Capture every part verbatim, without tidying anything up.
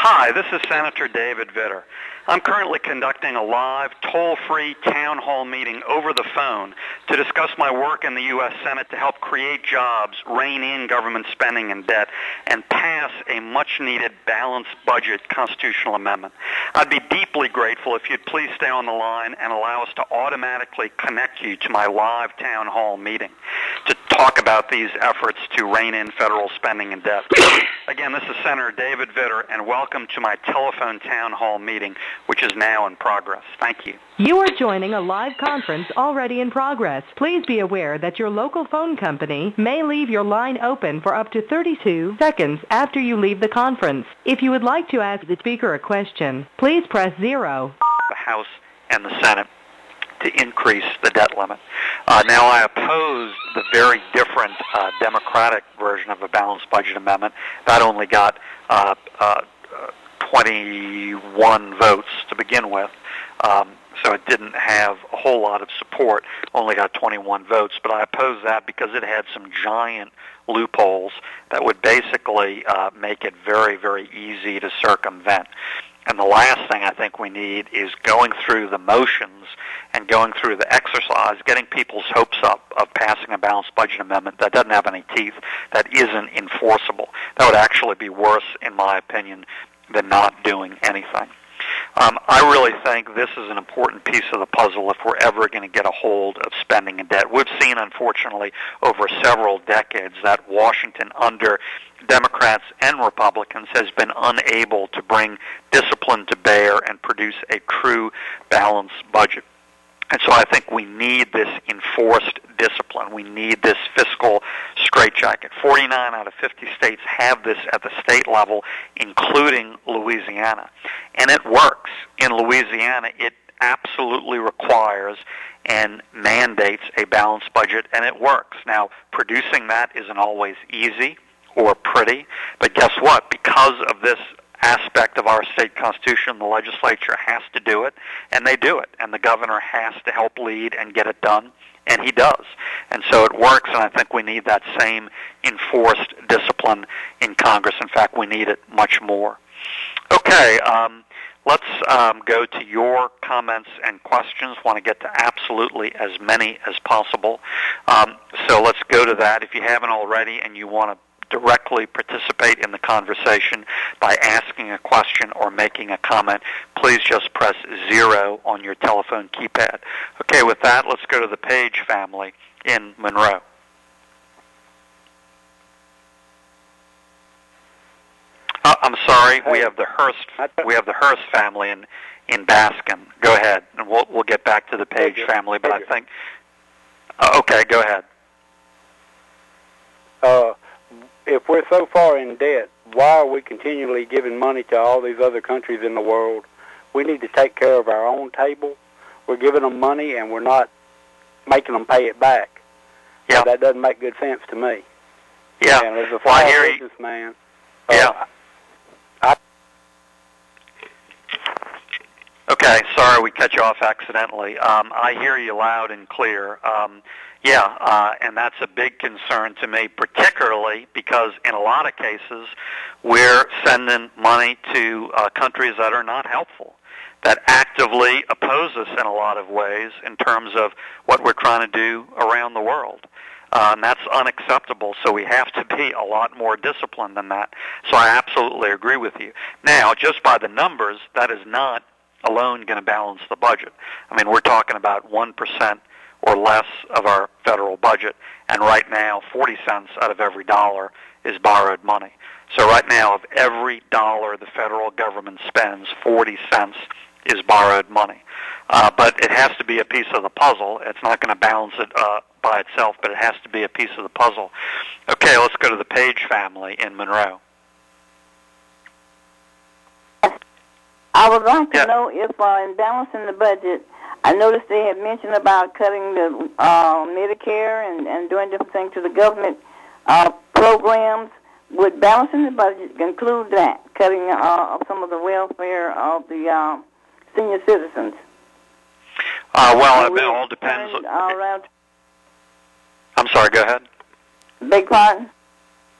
Hi, this is Senator David Vitter. I'm currently conducting a live, toll-free town hall meeting over the phone to discuss my work in the U S Senate to help create jobs, rein in government spending and debt, and pass a much-needed balanced budget constitutional amendment. I'd be deeply grateful if you'd please stay on the line and allow us to automatically connect you to my live town hall meeting to talk about these efforts to rein in federal spending and debt. Again, this is Senator David Vitter, and welcome to my telephone town hall meeting, which is now in progress. Thank you. You are joining a live conference already in progress. Please be aware that your local phone company may leave your line open for up to thirty-two seconds after you leave the conference. If you would like to ask the speaker a question, please press zero. The House and the Senate to increase the debt limit. Uh, now, I oppose the very different uh, Democratic version of a balanced budget amendment. That only got uh, uh, twenty-one votes to begin with, um, so it didn't have a whole lot of support, only got twenty-one votes, but I oppose that because it had some giant loopholes that would basically uh, make it very, very easy to circumvent. And the last thing I think we need is going through the motions and going through the exercise, getting people's hopes up of passing a balanced budget amendment that doesn't have any teeth, that isn't enforceable. That would actually be worse, in my opinion, than not doing anything. Um, I really think this is an important piece of the puzzle if we're ever going to get a hold of spending and debt. We've seen, unfortunately, over several decades that Washington, under Democrats and Republicans, has been unable to bring discipline to bear and produce a true balanced budget. And so I think we need this enforced discipline. We need this fiscal straitjacket. forty-nine out of fifty states have this at the state level, including Louisiana. And it works. In Louisiana, it absolutely requires and mandates a balanced budget, and it works. Now, producing that isn't always easy or pretty, but guess what? Because of this aspect of our state constitution, the legislature has to do it, and they do it, and the governor has to help lead and get it done, and he does. And so it works, and I think we need that same enforced discipline in Congress. In fact, we need it much more. Okay, um, let's um, go to your comments and questions. Want to get to absolutely as many as possible. Um, so let's go to that. If you haven't already and you want to directly participate in the conversation by asking a question or making a comment, please just press zero on your telephone keypad. Okay, with that, let's go to the Page family in Monroe. Uh, I'm sorry, we have the Hurst. We have the Hurst family in in Baskin. Go ahead, and we'll we'll get back to the Page family. But I think uh, okay, go ahead. Uh. If we're so far in debt, why are we continually giving money to all these other countries in the world? We need to take care of our own table. We're giving them money, and we're not making them pay it back. Yeah. So that doesn't make good sense to me. Yeah. And as a well, I hear businessman, you. Yeah. Uh, I, okay, sorry we cut you off accidentally. Um, I hear you loud and clear. Um, Yeah, uh, and that's a big concern to me, particularly because in a lot of cases we're sending money to uh, countries that are not helpful, that actively oppose us in a lot of ways in terms of what we're trying to do around the world. Uh, and that's unacceptable, so we have to be a lot more disciplined than that. So I absolutely agree with you. Now, just by the numbers, that is not alone going to balance the budget. I mean, we're talking about one percent or less of our federal budget, and right now forty cents out of every dollar is borrowed money. So right now, of every dollar the federal government spends, forty cents is borrowed money. Uh, but it has to be a piece of the puzzle. It's not going to balance it uh, by itself, but it has to be a piece of the puzzle. Okay, let's go to the Page family in Monroe. I would like to yeah. know if uh, in balancing the budget, I noticed they had mentioned about cutting the uh, Medicare and, and doing different things to the government uh, programs. Would balancing the budget include that, cutting uh, of some of the welfare of the uh, senior citizens? Uh, well, it all depends. Uh, around I'm sorry, go ahead. Beg pardon?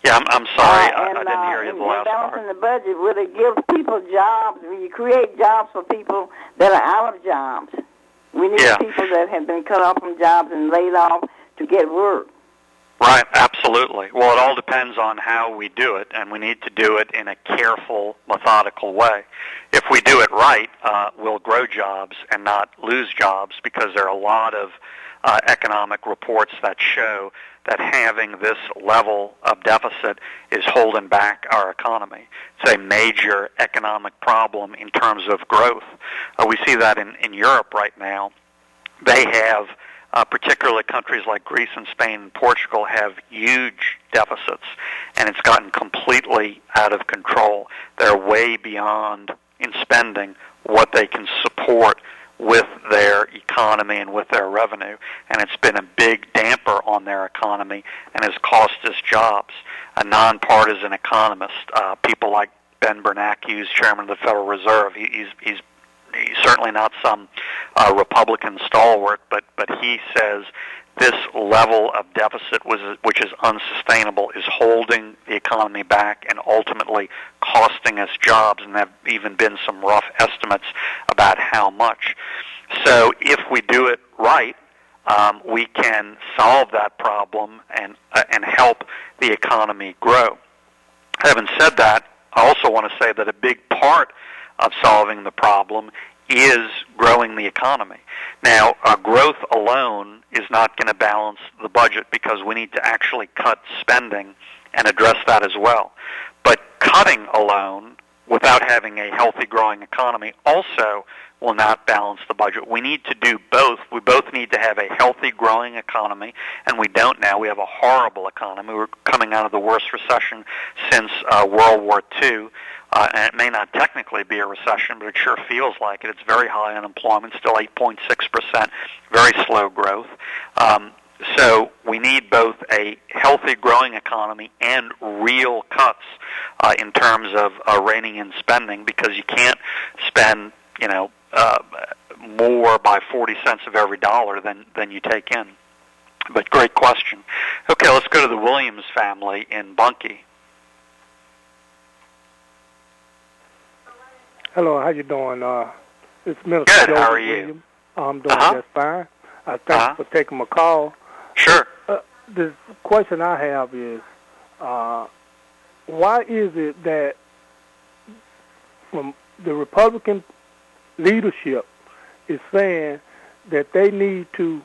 Yeah, I'm, I'm sorry. Uh, I, and, I didn't hear uh, you and, the last and balancing part. the budget, will it give people jobs? Will you create jobs for people that are out of jobs? We need Yeah. people that have been cut off from jobs and laid off to get work. Right, absolutely. Well, it all depends on how we do it, and we need to do it in a careful, methodical way. If we do it right, uh, we'll grow jobs and not lose jobs, because there are a lot of uh, economic reports that show that having this level of deficit is holding back our economy. It's a major economic problem in terms of growth. Uh, we see that in, in Europe right now. They have Uh, particularly countries like Greece and Spain and Portugal have huge deficits, and it's gotten completely out of control. They're way beyond in spending what they can support with their economy and with their revenue, and it's been a big damper on their economy and has cost us jobs. A nonpartisan economist, uh, people like Ben Bernanke, who's chairman of the Federal Reserve, he, he's, he's He's certainly not some uh, Republican stalwart, but, but he says this level of deficit, was, which is unsustainable, is holding the economy back and ultimately costing us jobs, and there have even been some rough estimates about how much. So if we do it right, um, we can solve that problem and, uh, and help the economy grow. Having said that, I also want to say that a big part of solving the problem is growing the economy. Now, uh, growth alone is not going to balance the budget, because we need to actually cut spending and address that as well. But cutting alone, without having a healthy growing economy, also will not balance the budget. We need to do both. We both need to have a healthy growing economy, and we don't now. We have a horrible economy. We're coming out of the worst recession since uh, World War Two. Uh, and it may not technically be a recession, but it sure feels like it. It's very high unemployment, still eight point six percent, very slow growth. Um, so we need both a healthy growing economy and real cuts uh, in terms of uh, reining in spending, because you can't spend, you know, uh, more by forty cents of every dollar than, than you take in. But great question. Okay, let's go to the Williams family in Bunkie. Hello, how you doing? Uh, it's Minister Good. Joseph How are you? Williams. I'm doing Uh-huh. just fine. Uh, thanks Uh-huh. for taking my call. Sure. Uh, the question I have is, uh, why is it that from the Republican leadership is saying that they need to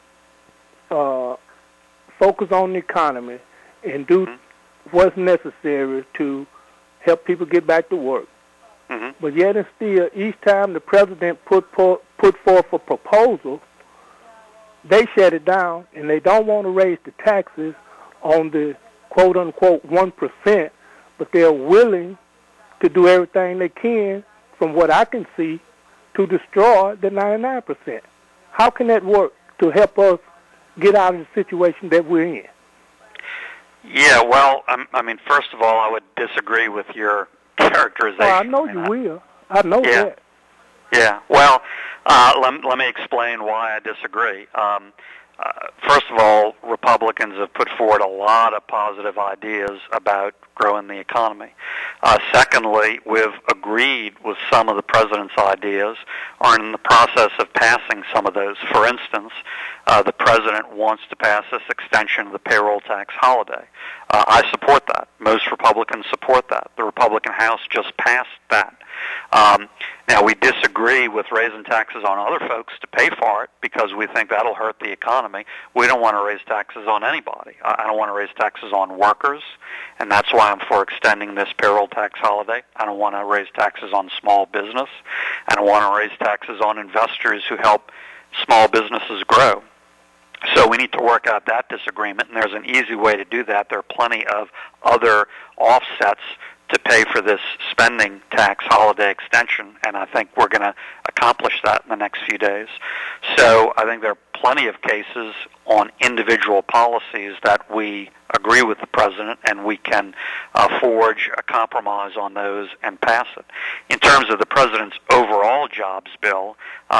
uh, focus on the economy and do mm-hmm. what's necessary to help people get back to work? Mm-hmm. But yet and still, each time the president put put forth a proposal, they shut it down, and they don't want to raise the taxes on the quote-unquote one percent, but they're willing to do everything they can, from what I can see, to destroy the ninety-nine percent. How can that work to help us get out of the situation that we're in? Yeah, well, I'm, I mean, first of all, I would disagree with your characterization. Well, I know I mean, you will. I know yeah. that. Yeah. Well, uh, let, let me explain why I disagree. Um, uh, first of all, Republicans have put forward a lot of positive ideas about growing the economy. Uh, secondly, we've agreed with some of the president's ideas, or in the process of passing some of those. For instance, uh, the president wants to pass this extension of the payroll tax holiday. Uh, I support that. Most Republicans support that. The Republican House just passed that. Um, now, we disagree with raising taxes on other folks to pay for it, because we think that'll hurt the economy. We don't want to raise taxes on anybody. I don't want to raise taxes on workers, and that's why I'm for extending this payroll tax holiday. I don't want to raise taxes on small business. I don't want to raise taxes on investors who help small businesses grow. So we need to work out that disagreement, and there's an easy way to do that. There are plenty of other offsets to pay for this spending tax holiday extension, and I think we're going to accomplish that in the next few days. So I think there are plenty of cases on individual policies that we agree with the president, and we can uh, forge a compromise on those and pass it. In terms of the president's overall jobs bill, um,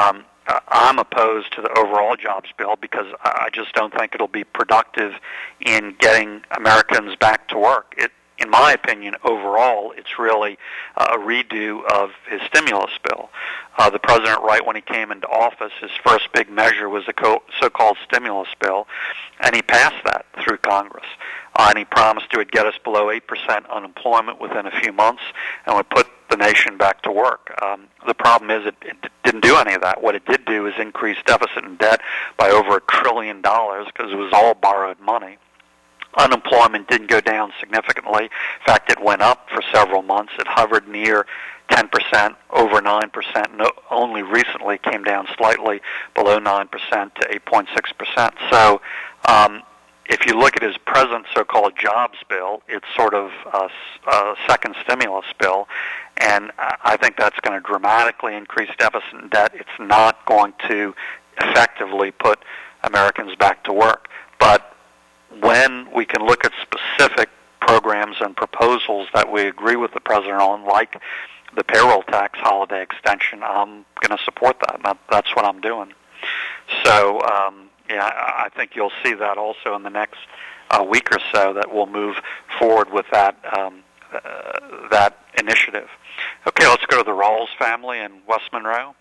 uh, I'm opposed to the overall jobs bill because I just don't think it'll be productive in getting Americans back to work. It, in my opinion, overall, it's really a redo of his stimulus bill. Uh, the president, right when he came into office, his first big measure was the co- so-called stimulus bill, and he passed that through Congress. Uh, and he promised it would get us below eight percent unemployment within a few months and would put the nation back to work. Um, the problem is it, it didn't do any of that. What it did do is increase deficit and debt by over a trillion dollars because it was all borrowed money. Unemployment didn't go down significantly. In fact, it went up for several months. It hovered near ten percent, over nine percent, and only recently came down slightly below nine percent to eight point six percent. So um, if you look at his present so-called jobs bill, it's sort of a, a second stimulus bill, and I think that's going to dramatically increase deficit and debt. It's not going to effectively put Americans back to work. But when we can look at specific programs and proposals that we agree with the president on, like the payroll tax holiday extension, I'm going to support that. that. That's what I'm doing. So, um, yeah, I think you'll see that also in the next uh, week or so, that we'll move forward with that um, uh, that initiative. Okay, let's go to the Rawls family in West Monroe.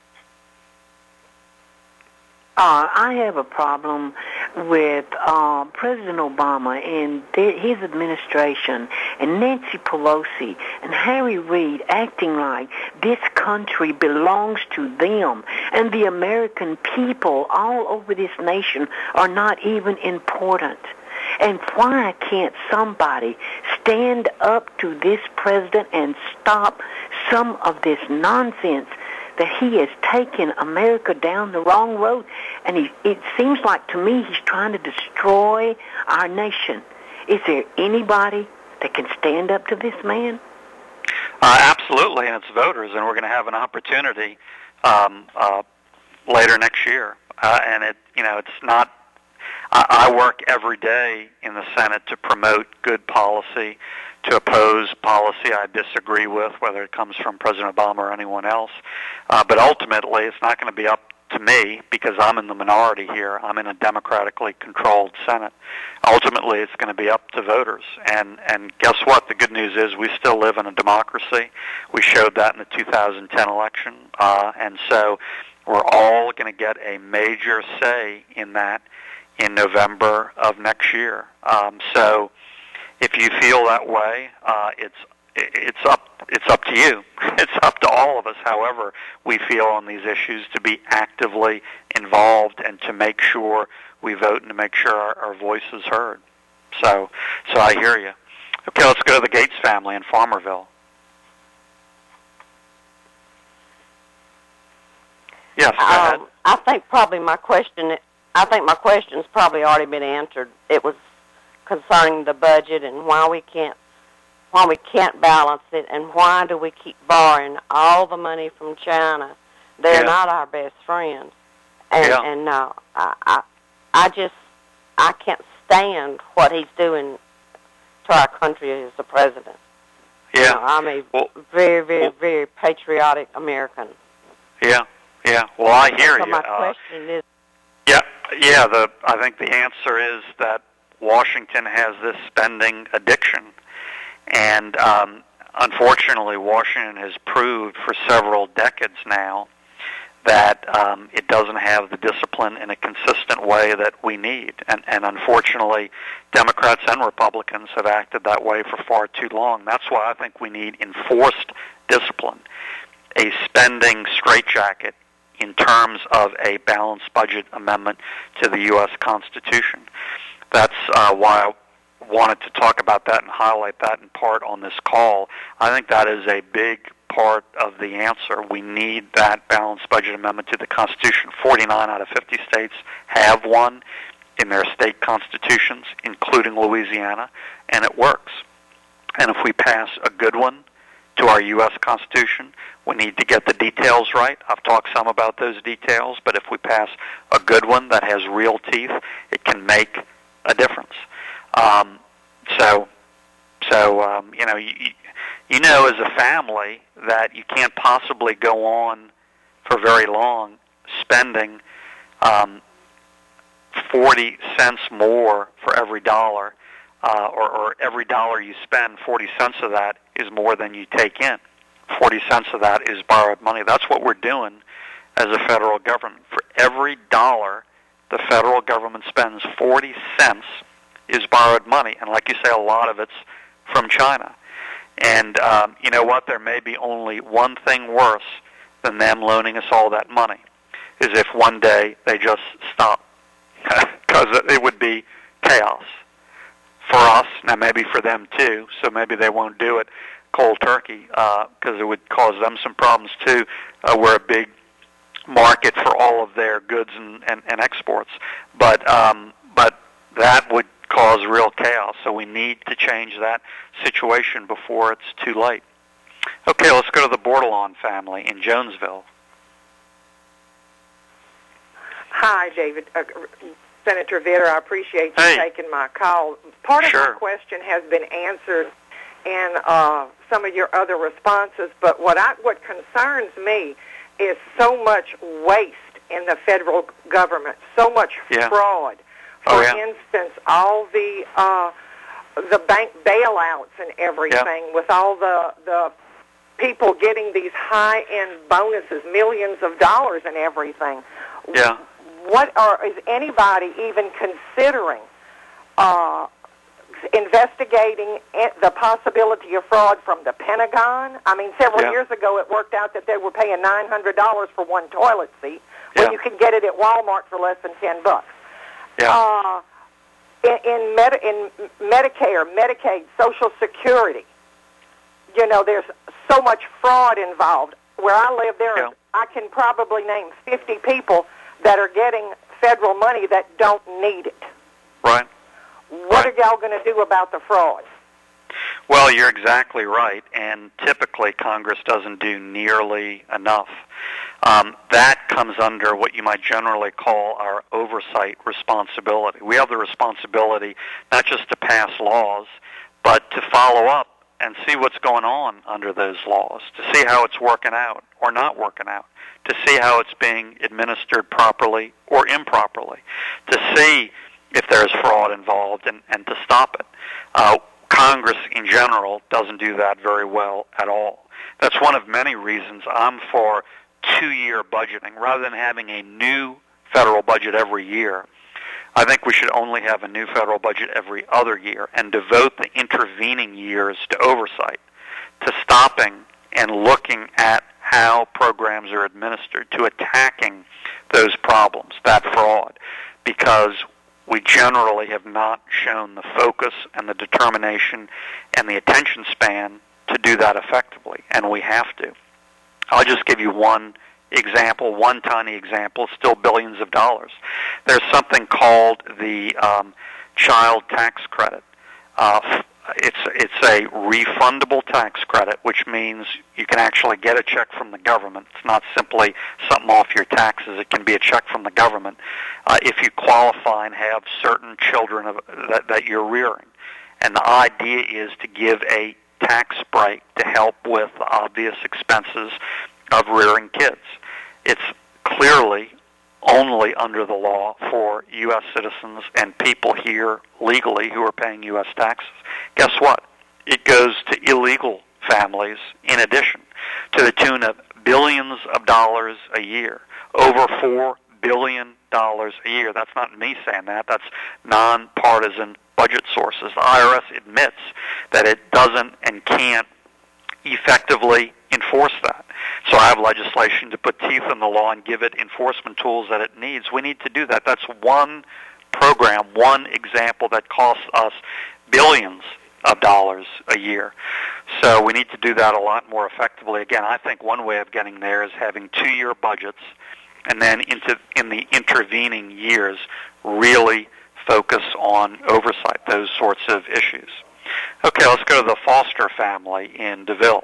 Uh, I have a problem with uh, President Obama and his administration and Nancy Pelosi and Harry Reid acting like this country belongs to them and the American people all over this nation are not even important. And why can't somebody stand up to this president and stop some of this nonsense that he has taken America down the wrong road? And he, it seems like to me he's trying to destroy our nation. Is there anybody that can stand up to this man? Uh, absolutely, and it's voters, and we're going to have an opportunity um, uh, later next year. Uh, and it, you know, it's not. I, I work every day in the Senate to promote good policy, to oppose policy I disagree with, whether it comes from President Obama or anyone else. Uh, but ultimately, it's not going to be up to me because I'm in the minority here. I'm in a democratically controlled Senate. Ultimately, it's going to be up to voters. And, and guess what? The good news is we still live in a democracy. We showed that in the two thousand ten election. Uh, and so we're all going to get a major say in that in November of next year. Um, so if you feel that way, uh, it's it's up it's up to you. It's up to all of us, however we feel on these issues, to be actively involved and to make sure we vote and to make sure our, our voice is heard. So, so I hear you. Okay, let's go to the Gates family in Farmerville. Yes, go ahead. Um, I think probably my question. I think my question's probably already been answered. It was concerning the budget and why we can't why we can't balance it and why do we keep borrowing all the money from China. They're yeah. not our best friends. And yeah. and uh, I, I I just I can't stand what he's doing to our country as a president. Yeah. You know, I'm a well, very, very, well, very patriotic American. Yeah, yeah. Well, I hear so you. my uh, question is Yeah, yeah. The I think the answer is that Washington has this spending addiction, and um, unfortunately, Washington has proved for several decades now that um, it doesn't have the discipline in a consistent way that we need. And, and unfortunately, Democrats and Republicans have acted that way for far too long. That's why I think we need enforced discipline, a spending straitjacket in terms of a balanced budget amendment to the U S Constitution. That's uh, why I wanted to talk about that and highlight that in part on this call. I think that is a big part of the answer. We need that balanced budget amendment to the Constitution. forty-nine out of fifty states have one in their state constitutions, including Louisiana, and it works. And if we pass a good one to our U S Constitution, we need to get the details right. I've talked some about those details, but if we pass a good one that has real teeth, it can make a difference. Um, so, so um, you know, you, you know as a family that you can't possibly go on for very long spending um, forty cents more for every dollar, uh, or, or every dollar you spend, forty cents of that is more than you take in. forty cents of that is borrowed money. That's what we're doing as a federal government. For every dollar the federal government spends, forty cents is borrowed money. And like you say, a lot of it's from China. And um, you know what? There may be only one thing worse than them loaning us all that money, is if one day they just stop. Because it would be chaos for us, now maybe for them too, so maybe they won't do it cold turkey, because uh, it would cause them some problems too. Uh, we're a big market for all of their goods and, and, and exports, but um, but that would cause real chaos, so we need to change that situation before it's too late. Okay, let's go to the Bordelon family in Jonesville. Hi, David. Uh, Senator Vitter, I appreciate you hey. taking my call. Part of sure. my question has been answered in uh, some of your other responses, but what I, what concerns me is so much waste in the federal government, so much yeah. fraud. For oh, yeah. instance, all the uh, the bank bailouts and everything, yeah. with all the the people getting these high-end bonuses, millions of dollars and everything. Yeah. What are, is anybody even considering uh, investigating the possibility of fraud from the Pentagon? I mean, several yeah. years ago it worked out that they were paying nine hundred dollars for one toilet seat when yeah. you can get it at Walmart for less than ten bucks. Yeah. Uh, in in, Medi- in Medicare, Medicaid, Social Security, you know, there's so much fraud involved. Where I live, there yeah. is, I can probably name fifty people that are getting federal money that don't need it. Right. What right. are y'all going to do about the fraud? Well, you're exactly right, and typically Congress doesn't do nearly enough. Um, that comes under what you might generally call our oversight responsibility. We have the responsibility not just to pass laws, but to follow up and see what's going on under those laws, to see how it's working out or not working out, to see how it's being administered properly or improperly, to see if there's fraud involved and, and to stop it. Uh, Congress in general doesn't do that very well at all. That's one of many reasons I'm for two-year budgeting. Rather than having a new federal budget every year, I think we should only have a new federal budget every other year and devote the intervening years to oversight, to stopping and looking at how programs are administered, to attacking those problems, that fraud, because we generally have not shown the focus and the determination and the attention span to do that effectively, and we have to. I'll just give you one example, one tiny example, still billions of dollars. There's something called the um, child tax credit. Uh, it's it's a refundable tax credit, which means you can actually get a check from the government. It's not simply something off your taxes. It can be a check from the government uh, if you qualify and have certain children of, that, that you're rearing. And the idea is to give a tax break to help with the obvious expenses of rearing kids. It's clearly only under the law for U S citizens and people here legally who are paying U S taxes. Guess what? It goes to illegal families in addition, to the tune of billions of dollars a year, over four billion dollars a year. That's not me saying that. That's nonpartisan budget sources. The I R S admits that it doesn't and can't effectively enforce that. So I have legislation to put teeth in the law and give it enforcement tools that it needs. We need to do that. That's one program, one example that costs us billions of dollars a year. So we need to do that a lot more effectively. Again, I think one way of getting there is having two-year budgets and then into in the intervening years really focus on oversight, those sorts of issues. Okay, let's go to the Foster family in DeVille.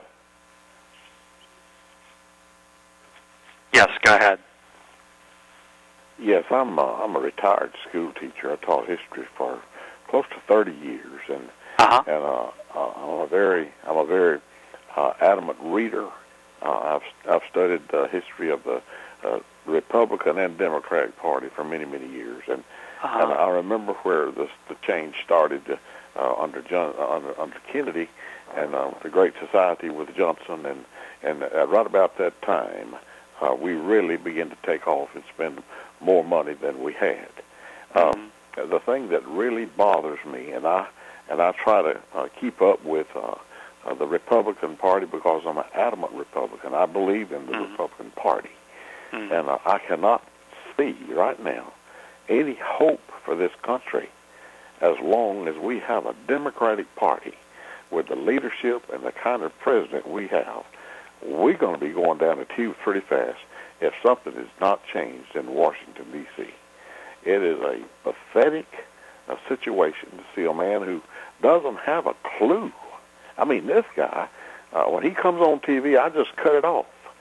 Yes, go ahead. Yes, I'm a, I'm a retired school teacher. I taught history for close to thirty years, and uh-huh. and uh, uh, I'm a very I'm a very uh, adamant reader. Uh, I've I've studied the history of the uh, Republican and Democratic Party for many, many years, and uh-huh. and I remember where this, the change started uh, under John uh, under, under Kennedy, and uh, the Great Society with Johnson, and and uh, right about that time, uh, we really began to take off and spend more money than we had. Mm-hmm. Um, the thing that really bothers me, and I and I try to uh, keep up with uh, uh, the Republican Party because I'm an adamant Republican. I believe in the mm-hmm. Republican Party, mm-hmm. and uh, I cannot see right now any hope for this country as long as we have a Democratic Party with the leadership and the kind of president we have. We're going to be going down the tube pretty fast if something is not changed in Washington, D C It is a pathetic uh, situation to see a man who doesn't have a clue. I mean, this guy, uh, when he comes on T V, I just cut it off.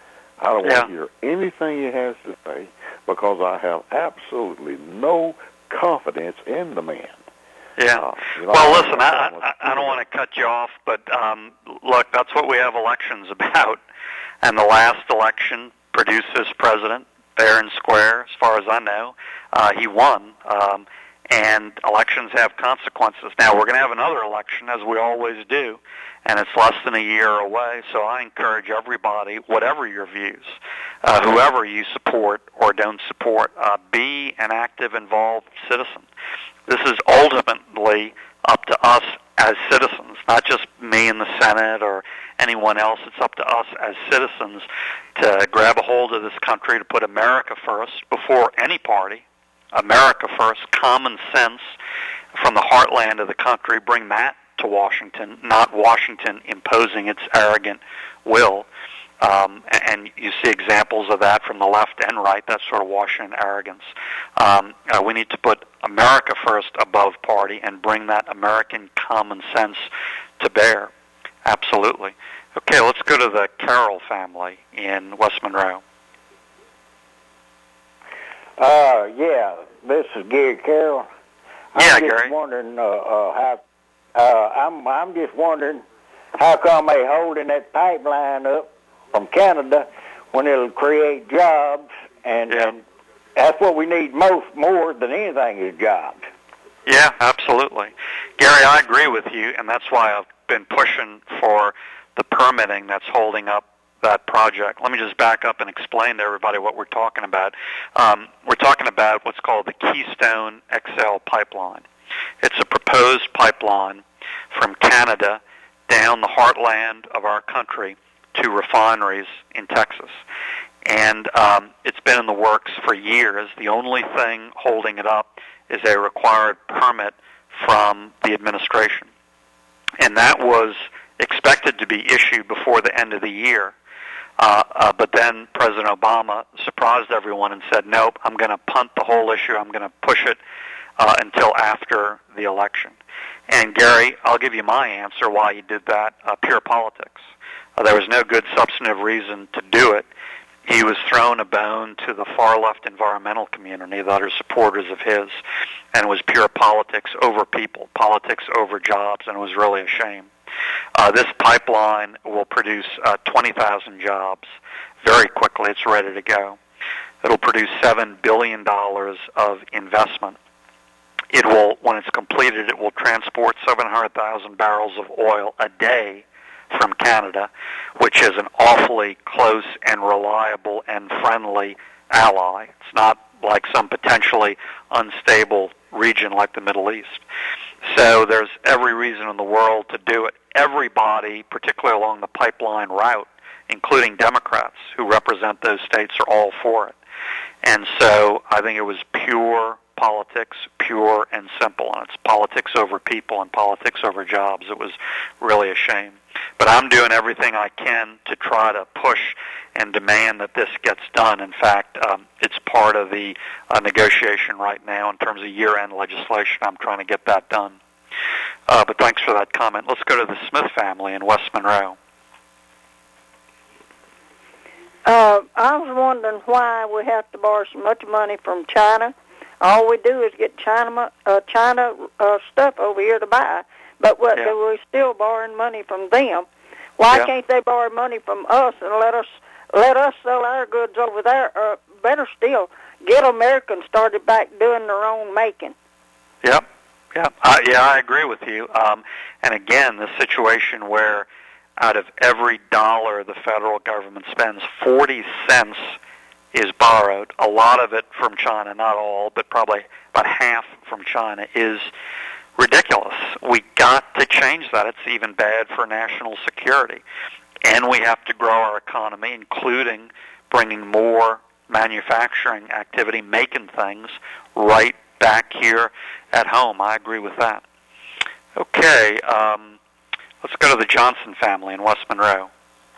I don't yeah. want to hear anything he has to say because I have absolutely no confidence in the man. Yeah. Uh, you know, well, I, listen, I, I, I don't want to cut you off, but um, look, that's what we have elections about. And the last election produced this president, fair and square, as far as I know. Uh, he won, um, and elections have consequences. Now, we're going to have another election, as we always do, and it's less than a year away, so I encourage everybody, whatever your views, uh, whoever you support or don't support, uh, be an active, involved citizen. This is ultimately up to us as citizens, not just me in the Senate or anyone else. It's up to us as citizens to grab a hold of this country, to put America first before any party. America first, common sense from the heartland of the country, bring that to Washington, not Washington imposing its arrogant will. Um, and you see examples of that from the left and right, that sort of Washington arrogance. Um, uh, we need to put America first above party and bring that American common sense to bear. Absolutely. Okay, let's go to the Carroll family in West Monroe. Uh, yeah, this is Gary Carroll. I'm yeah, just Gary. wondering uh, uh, how. Uh, I'm I'm just wondering how come they holding that pipeline up from Canada when it'll create jobs, and, yeah. and that's what we need most, more than anything, is jobs. Yeah, absolutely. Gary, I agree with you, and that's why I've been pushing for the permitting that's holding up that project. Let me just back up and explain to everybody what we're talking about. Um, we're talking about what's called the Keystone X L pipeline. It's a proposed pipeline from Canada down the heartland of our country to refineries in Texas. And um, it's been in the works for years. The only thing holding it up is a required permit from the administration. And that was expected to be issued before the end of the year. Uh, uh, but then President Obama surprised everyone and said, nope, I'm going to punt the whole issue. I'm going to push it uh, until after the election. And Gary, I'll give you my answer why he did that, uh, pure politics. Uh, there was no good substantive reason to do it. He was throwing a bone to the far-left environmental community that are supporters of his, and it was pure politics over people, politics over jobs, and it was really a shame. Uh, this pipeline will produce uh, twenty thousand jobs very quickly. It's ready to go. It'll produce seven billion dollars of investment. It will, when it's completed, it will transport seven hundred thousand barrels of oil a day from Canada, which is an awfully close and reliable and friendly ally. It's not like some potentially unstable region like the Middle East. So there's every reason in the world to do it. Everybody, particularly along the pipeline route, including Democrats who represent those states, are all for it. And so I think it was pure politics, pure and simple, and it's politics over people and politics over jobs. It was really a shame. But I'm doing everything I can to try to push and demand that this gets done. In fact, um, it's part of the uh, negotiation right now in terms of year-end legislation. I'm trying to get that done. Uh, but thanks for that comment. Let's go to the Smith family in West Monroe. Uh, I was wondering why we have to borrow so much money from China. All we do is get China uh, China uh, stuff over here to buy, but what, yeah. we're still borrowing money from them. Why yeah. can't they borrow money from us and let us let us sell our goods over there, uh, better still, get Americans started back doing their own making. Yep, yep. Uh, yeah, I agree with you. Um, and again, the situation where out of every dollar the federal government spends, forty cents is borrowed. A lot of it from China, not all, but probably about half from China, is ridiculous. We got to change that. It's even bad for national security. And we have to grow our economy, including bringing more manufacturing activity, making things right back here at home. I agree with that. Okay, um, let's go to the Johnson family in West Monroe.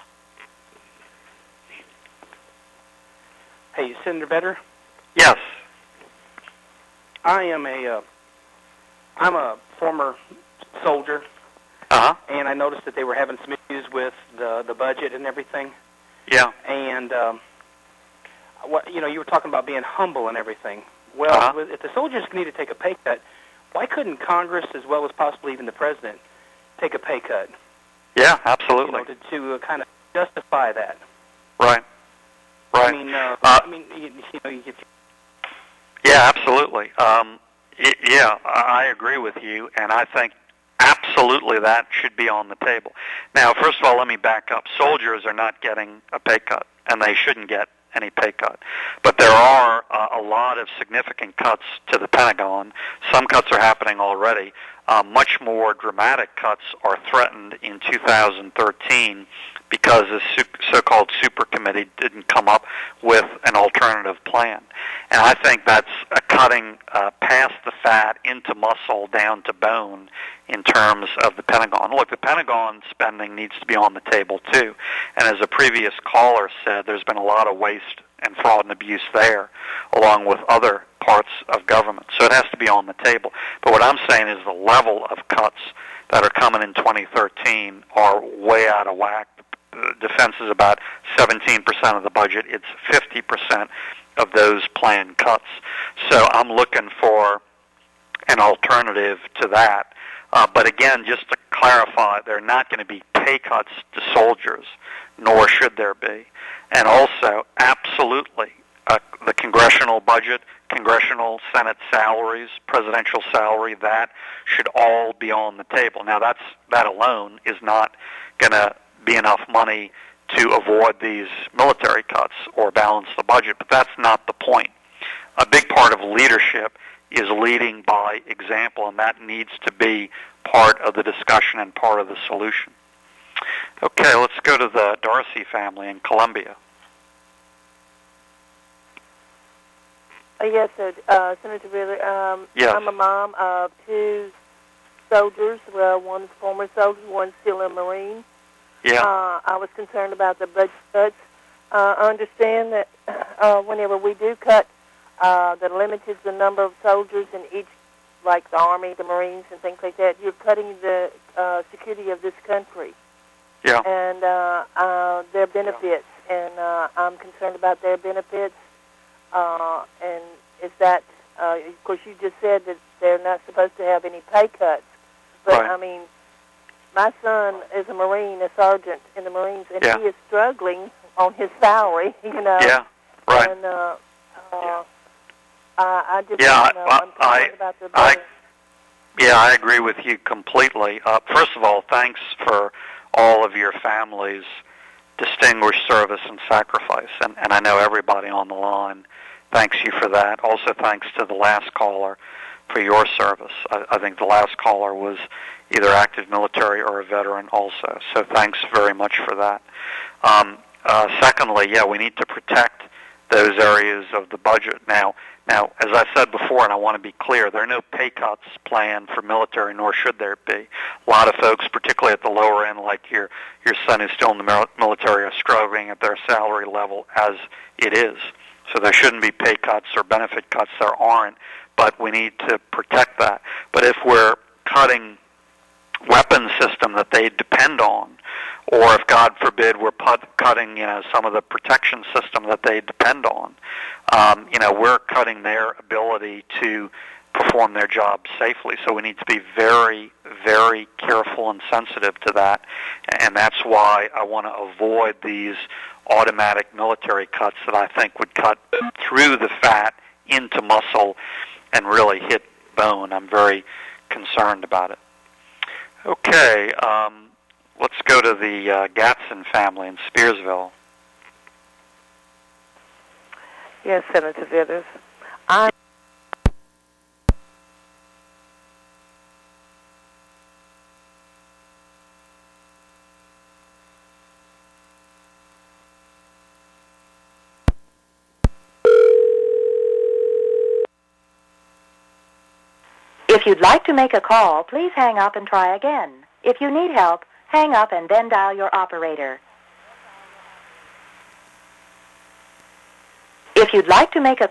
Hey, Senator Vedder? Yes. I am a, uh, I'm a former soldier. Uh-huh. And I noticed that they were having some issues with the the budget and everything. Yeah. And um, what you know, you were talking about being humble and everything. Well, uh-huh. with, if the soldiers need to take a pay cut, why couldn't Congress, as well as possibly even the president, take a pay cut? Yeah, absolutely. You know, to, to uh, kind of justify that. Right. Right. I mean, uh, uh, I mean, you, you know, you, yeah, absolutely. Um, y- yeah, I agree with you, and I think absolutely that should be on the table. Now, first of all, let me back up. Soldiers are not getting a pay cut, and they shouldn't get any pay cut. But there are uh, a lot of significant cuts to the Pentagon. Some cuts are happening already. Uh, much more dramatic cuts are threatened in two thousand thirteen because the so-called super committee didn't come up with an alternative plan. And I think that's a cutting uh, past the fat into muscle down to bone in terms of the Pentagon. Look, the Pentagon spending needs to be on the table too. And as a previous caller said, there's been a lot of waste and fraud and abuse there, along with other parts of government. So it has to be on the table. But what I'm saying is the level of cuts that are coming in twenty thirteen are way out of whack. Defense is about seventeen percent of the budget. It's fifty percent of those planned cuts. So I'm looking for an alternative to that. Uh, but again, just to clarify, there are not going to be pay cuts to soldiers, nor should there be. And also, absolutely, uh, the congressional budget, congressional Senate salaries, presidential salary, that should all be on the table. Now, that's that alone is not going to be enough money to avoid these military cuts or balance the budget, but that's not the point. A big part of leadership is leading by example, and that needs to be part of the discussion and part of the solution. Okay, let's go to the Darcy family in Columbia. Uh, yes, sir. Uh, Senator Wheeler, um, yes. I'm a mom of two soldiers. Well, one's a former soldier, one's still a Marine. Yeah. Uh, I was concerned about the budget cuts. Uh, I understand that uh, whenever we do cut, uh, that limited the number of soldiers in each, like the Army, the Marines, and things like that. You're cutting the uh, security of this country. Yeah. And uh, uh, their benefits, and uh, I'm concerned about their benefits. Uh, and is that, uh, of course, you just said that they're not supposed to have any pay cuts. But, right. I mean, my son is a Marine, a sergeant in the Marines, and yeah. he is struggling on his salary, you know. Yeah, right. And uh, uh, I, I just yeah, you know, I, I'm concerned I, about the I, Yeah, I agree with you completely. Uh, first of all, thanks for all of your family's distinguished service and sacrifice, and, and I know everybody on the line thanks you for that. Also, thanks to the last caller for your service. I, I think the last caller was either active military or a veteran also, so thanks very much for that. Um, uh, secondly, yeah, we need to protect those areas of the budget. Now, now, as I said before, and I want to be clear, there are no pay cuts planned for military, nor should there be. A lot of folks, particularly at the lower end, like your your son who's still in the military, are struggling at their salary level as it is. So there shouldn't be pay cuts or benefit cuts. There aren't, but we need to protect that. But if we're cutting weapons system that they depend on, or if, God forbid, we're put, cutting, you know, some of the protection system that they depend on, um, you know, we're cutting their ability to perform their job safely. So we need to be very, very careful and sensitive to that, and that's why I want to avoid these automatic military cuts that I think would cut through the fat into muscle and really hit bone. I'm very concerned about it. Okay, um, let's go to the uh, Gatson family in Spearsville. Yes, Senator Vithers. I If you'd like to make a call, please hang up and try again. If you need help, hang up and then dial your operator. If you'd like to make a